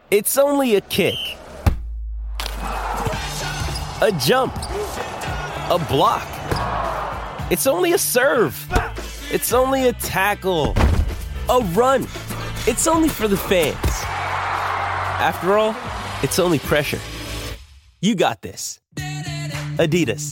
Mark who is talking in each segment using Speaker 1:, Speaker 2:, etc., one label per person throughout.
Speaker 1: It's only a kick, a jump, a block. It's only a serve. It's only a tackle, a run. It's only for the fans. After all, it's only pressure. You got this. Adidas.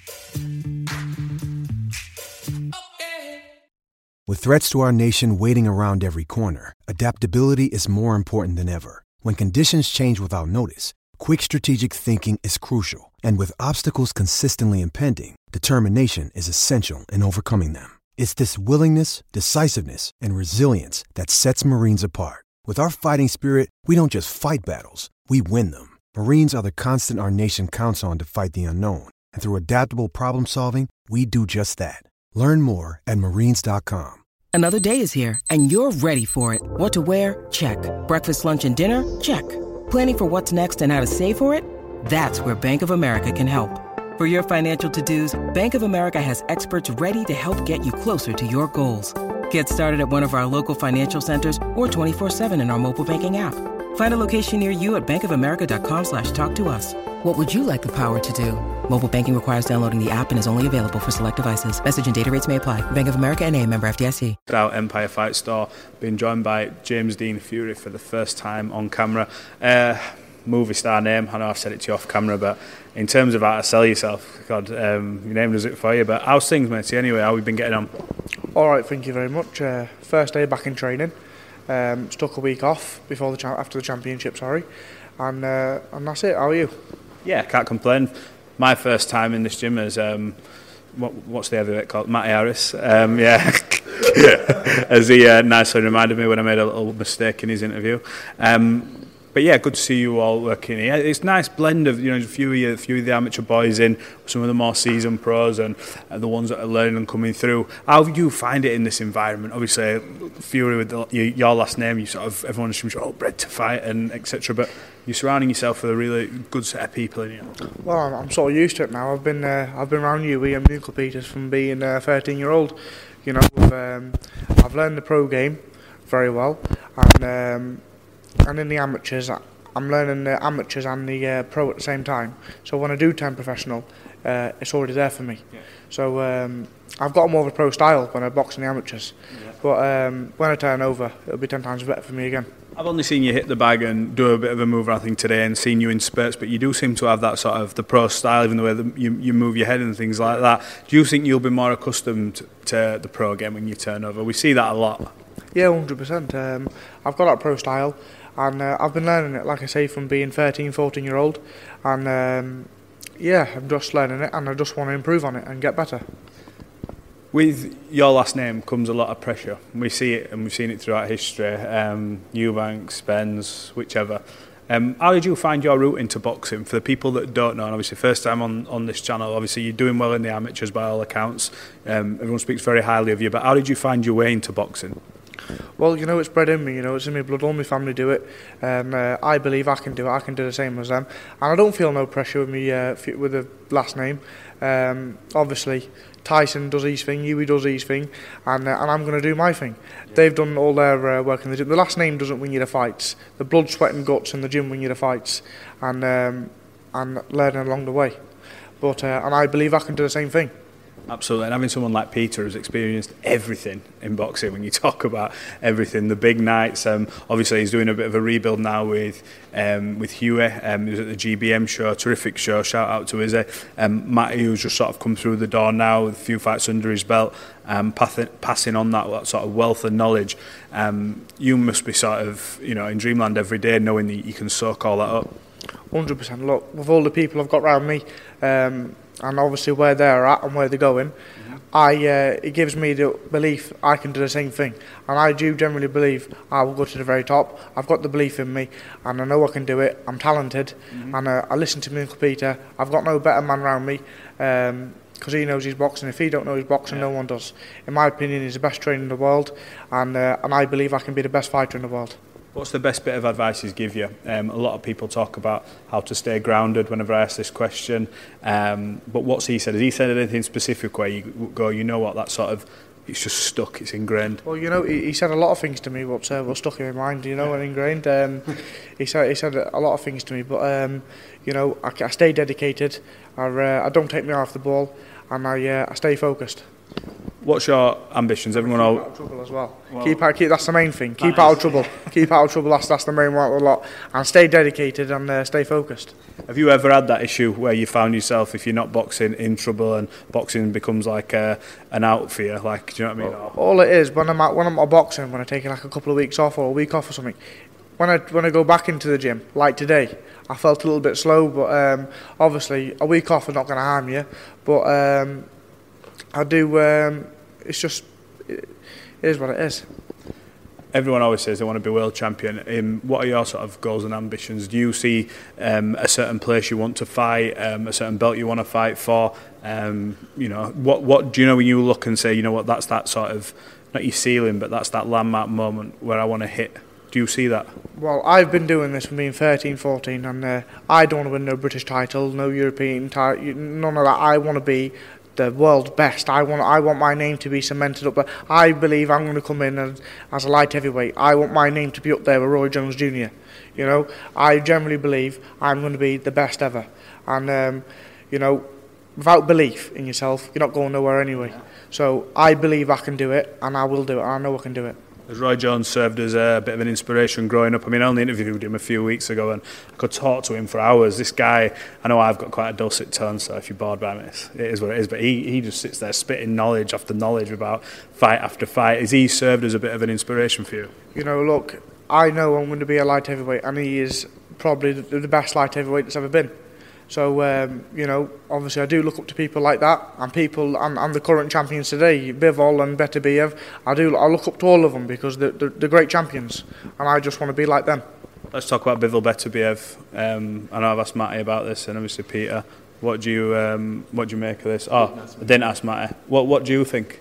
Speaker 2: With threats to our nation waiting around every corner, adaptability is more important than ever. When conditions change without notice, quick strategic thinking is crucial. And with obstacles consistently impending, determination is essential in overcoming them. It's this willingness, decisiveness, and resilience that sets Marines apart. With our fighting spirit, we don't just fight battles, we win them. Marines are the constant our nation counts on to fight the unknown. And through adaptable problem solving, we do just that. Learn more at marines.com.
Speaker 3: Another day is here, and you're ready for it. What to wear? Check. Breakfast, lunch, and dinner? Check. Planning for what's next and how to save for it? That's where Bank of America can help. For your financial to-dos, Bank of America has experts ready to help get you closer to your goals. Get started at one of our local financial centers or 24/7 in our mobile banking app. Find a location near you at bankofamerica.com/talktous. What would you like the power to do? Mobile banking requires downloading the app and is only available for select devices. Message and data rates may apply. Bank of America NA, member FDIC.
Speaker 4: Out Empire Fight Store, being joined by James Dean Fury for the first time on camera. Movie star name, I know I've said it to you off camera, but in terms of how to sell yourself, God, your name does it for you. But how's things, matey? Anyway, how have you been getting on?
Speaker 5: All right, thank you very much. First day back in training. Took a week off after the championship, and that's it. How are you?
Speaker 4: Yeah, can't complain. My first time in this gym is what's the heavyweight called? Matty Harris. Yeah, as he nicely reminded me when I made a little mistake in his interview. But yeah, good to see you all working here. It's a nice blend of a few of the amateur boys in, some of the more seasoned pros, and the ones that are learning and coming through. How do you find it in this environment? Obviously, Fury with your last name, you sort of everyone assumes you're all bred to fight and etc. But you're surrounding yourself with a really good set of people in here.
Speaker 5: Well, I'm sort of used to it now. I've been around you and Michael Peters from being a 13-year-old. I've learned the pro game very well, and in the amateurs, I'm learning the amateurs and the pro at the same time. So when I do turn professional, it's already there for me. Yeah. So I've got more of a pro style when I box in the amateurs. Yeah. But when I turn over, it'll be 10 times better for me again.
Speaker 4: I've only seen you hit the bag and do a bit of a move, I think, today, and seen you in spurts, but you do seem to have that sort of the pro style, even the way that you move your head and things like that. Do you think you'll be more accustomed to the pro game when you turn over? We see that a lot.
Speaker 5: Yeah, 100%. I've got that pro style. And I've been learning it, like I say, from being 13, 14-year-old. And I'm just learning it, and I just want to improve on it and get better.
Speaker 4: With your last name comes a lot of pressure. We see it, and we've seen it throughout history. Eubanks, Spence, whichever. How did you find your route into boxing? For the people that don't know, and obviously first time on this channel, obviously you're doing well in the amateurs by all accounts. Everyone speaks very highly of you, but how did you find your way into boxing?
Speaker 5: Well, it's bred in me, it's in my blood, all my family do it. I believe I can do it, I can do the same as them. And I don't feel no pressure with me with the last name. Obviously, Tyson does his thing, Huey does his thing, and I'm going to do my thing. Yeah. They've done all their work in the gym. The last name doesn't win you the fights. The blood, sweat and guts in the gym win you the fights, and learning along the way. But and I believe I can do the same thing.
Speaker 4: Absolutely, and having someone like Peter who's experienced everything in boxing, when you talk about everything, the big nights, obviously he's doing a bit of a rebuild now with Huey, he was at the GBM show, terrific show, shout out to Izzy, Matty who's just sort of come through the door now with a few fights under his belt, passing on that sort of wealth and knowledge. You must be sort of, in dreamland every day knowing that you can soak all that up.
Speaker 5: 100%, look, with all the people I've got around me, and obviously where they're at and where they're going, it gives me the belief I can do the same thing. And I do generally believe I will go to the very top. I've got the belief in me, and I know I can do it. I'm talented, and I listen to my Uncle Peter. I've got no better man around me, because he knows his boxing. If he don't know his boxing, no one does. In my opinion, he's the best trainer in the world, and I believe I can be the best fighter in the world.
Speaker 4: What's the best bit of advice he's give you? A lot of people talk about how to stay grounded whenever I ask this question. But what's he said? Has he said anything specific where you go, that sort of, it's just stuck, it's ingrained?
Speaker 5: Well, he said a lot of things to me what stuck in my mind, and ingrained. he said a lot of things to me, but you know, I stay dedicated. I don't take me off the ball, and I stay focused.
Speaker 4: What's your ambitions? Everyone
Speaker 5: Keep
Speaker 4: all
Speaker 5: out of trouble as well. Keep that's the main thing. Keep out of trouble. Keep out of trouble. That's the main one of the lot. And stay dedicated and stay focused.
Speaker 4: Have you ever had that issue where you found yourself, if you're not boxing, in trouble, and boxing becomes like an out for you? Like, do you know what I mean?
Speaker 5: All it is when I'm at boxing, when I take like a couple of weeks off or a week off or something, when I go back into the gym, like today, I felt a little bit slow, but obviously a week off is not going to harm you. But I do. It's just it is what it is.
Speaker 4: Everyone always says they want to be world champion. What are your sort of goals and ambitions? Do you see a certain place you want to fight, a certain belt you want to fight for? You know, what do you know when you look and say, you know what, that's that sort of, not your ceiling, but that's that landmark moment where I want to hit? Do you see that?
Speaker 5: Well, I've been doing this from being 13, 14, and I don't want to win no British title, no European title, none of that. I want to be the world's best. I want my name to be cemented up there. I believe I'm going to come in as a light heavyweight. I want my name to be up there with Roy Jones Jr. You know, I generally believe I'm going to be the best ever. And you know, without belief in yourself, you're not going nowhere anyway. So I believe I can do it, and I will do it. And I know I can do it.
Speaker 4: Has Roy Jones served as a bit of an inspiration growing up? I mean, I only interviewed him a few weeks ago and I could talk to him for hours. This guy, I know I've got quite a dulcet tone, so if you're bored by me, it is what it is. But he just sits there spitting knowledge after knowledge about fight after fight. Has he served as a bit of an inspiration for you?
Speaker 5: You know, look, I know I'm going to be a light heavyweight, and he is probably the best light heavyweight that's ever been. So, you know, obviously I do look up to people like that, and people, and the current champions today, Bivol and Beterbiev. I look up to all of them because they're great champions, and I just want to be like them.
Speaker 4: Let's talk about Bivol Beterbiev. I know I've asked Matty about this, and obviously Peter. What do you make of this? Oh, I didn't ask Matty. What do you think?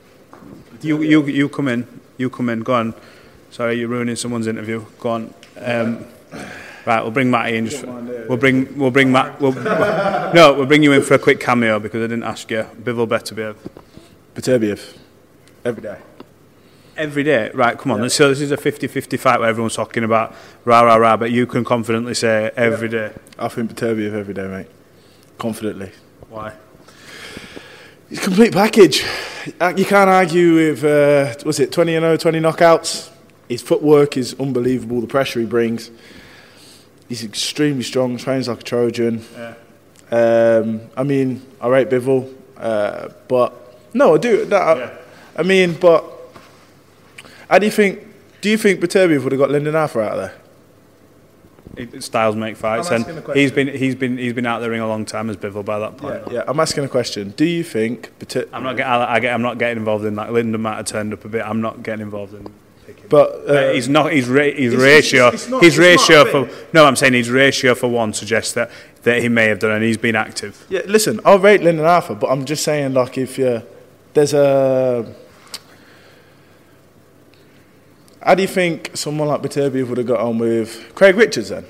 Speaker 4: You come in. Go on. Sorry, you're ruining someone's interview. Go on. Right, we'll bring Matty in. We'll bring Matt. We'll bring you in for a quick cameo because I didn't ask you. Bivol Beterbiev.
Speaker 6: Beterbiev. Every day.
Speaker 4: Every day? Right, come on. Yeah. So this is a 50-50 fight where everyone's talking about rah, but you can confidently say every day.
Speaker 6: I think Beterbiev every day, mate. Confidently.
Speaker 4: Why?
Speaker 6: He's a complete package. You can't argue with, 20-0, 20 knockouts. His footwork is unbelievable, the pressure he brings. He's extremely strong, trains like a Trojan. Yeah. I mean, I rate Bivol, but no, I do. I mean, but how do you think Beterbiev would have got Lyndon Arthur out of there?
Speaker 4: Styles make fights, and he's been out of the ring a long time as Bivol by that point.
Speaker 6: Yeah, I'm asking a question. Do you think
Speaker 4: I'm not getting involved in that. Lyndon might have turned up a bit. I'm not getting involved in.
Speaker 6: But
Speaker 4: his ratio for one suggests that he may have done, and he's been active.
Speaker 6: Yeah, listen, I'll rate Lyndon Arthur, but I'm just saying, like, if there's a, how do you think someone like Beterbiev would have got on with Craig Richards then?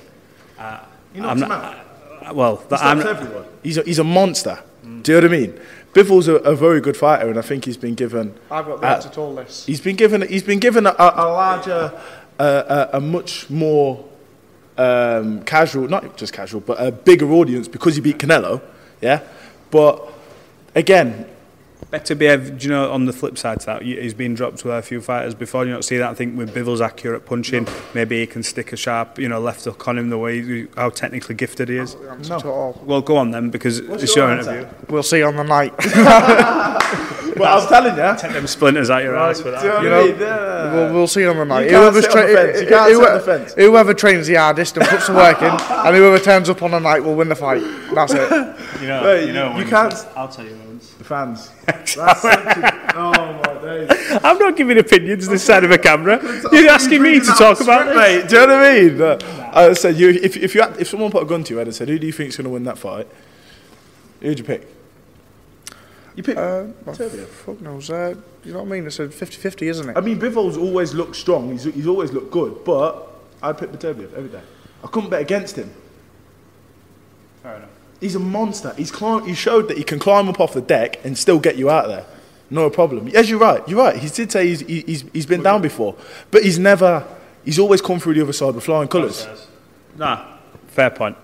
Speaker 6: He's a monster. Do you know what I mean? Bivol's a very good fighter, and I think he's been given.
Speaker 5: I've got the answer to all this.
Speaker 6: He's been given a larger, a much more casual, not just casual, but a bigger audience because he beat Canelo. Yeah, but again.
Speaker 4: Beterbiev, do you know, on the flip side to that, he's been dropped with a few fighters before. Do you not see that? I think with Bivol's accurate punching, maybe he can stick a sharp, left hook on him the way how technically gifted he is.
Speaker 5: No.
Speaker 4: Well, go on then, because it's your interview.
Speaker 5: We'll see on the night.
Speaker 6: Well, I'm telling you,
Speaker 4: take them splinters out your eyes for that.
Speaker 5: We'll see on the night.
Speaker 6: You can't sit on the fence.
Speaker 5: Whoever trains the hardest and puts the work in, and whoever turns up on the night will win the fight. That's it.
Speaker 6: You can't.
Speaker 4: I'll tell you.
Speaker 6: The fans. Oh my days.
Speaker 4: I'm not giving opinions this side of a camera. You're asking me to talk about this.
Speaker 6: Mate, do you know what I mean? I said, if someone put a gun to your head and said, who do you think is going to win that fight? Who'd you pick? You pick
Speaker 5: fuck knows. You know what I mean? It's a 50-50, isn't it?
Speaker 6: I mean, Bivol's always looked strong. He's always looked good. But I'd pick Beterbiev every day. I couldn't bet against him.
Speaker 4: Fair enough.
Speaker 6: He's a monster. He showed that he can climb up off the deck and still get you out of there. No problem. Yes, you're right. He did say he's been down before. But he's always come through the other side with flying colours.
Speaker 4: Nah, fair point.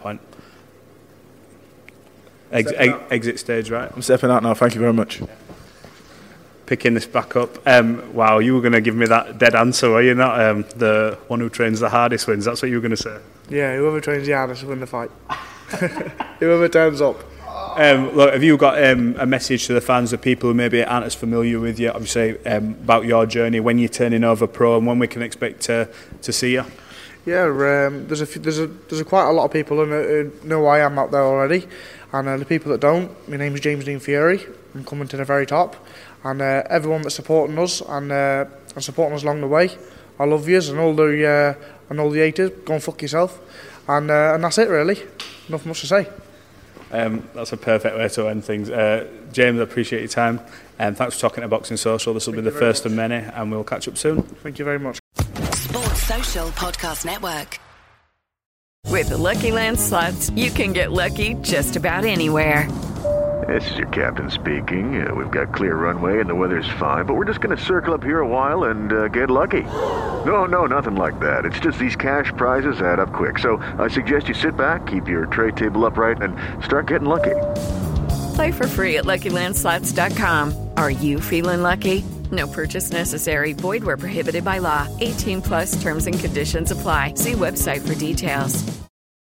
Speaker 4: Exit stage, right?
Speaker 6: I'm stepping out now. Thank you very much.
Speaker 4: Picking this back up. Wow, you were going to give me that dead answer, were you not? The one who trains the hardest wins. That's what you were going to say.
Speaker 5: Yeah, whoever trains the hardest will win the fight. Whoever turns up.
Speaker 4: Look, have you got a message to the fans, the people who maybe aren't as familiar with you, obviously, about your journey, when you're turning over pro, and when we can expect to see you?
Speaker 5: Yeah, there's quite a lot of people who know who I am out there already, and the people that don't, my name's James Dean Fury. I'm coming to the very top, and everyone that's supporting us and supporting us along the way, I love yous, and all the haters, go and fuck yourself, and that's it really. Nothing much to say.
Speaker 4: That's a perfect way to end things. James, I appreciate your time, and thanks for talking to Boxing Social. This will be the first of many, and we'll catch up soon.
Speaker 5: Thank you very much.
Speaker 7: Sports Social Podcast Network.
Speaker 8: With the Lucky Land Slots, you can get lucky just about anywhere.
Speaker 9: This is your captain speaking. We've got clear runway and the weather's fine, but we're just going to circle up here a while and get lucky. No, nothing like that. It's just these cash prizes add up quick. So I suggest you sit back, keep your tray table upright, and start getting lucky.
Speaker 8: Play for free at LuckyLandSlots.com. Are you feeling lucky? No purchase necessary. Void where prohibited by law. 18+ terms and conditions apply. See website for details.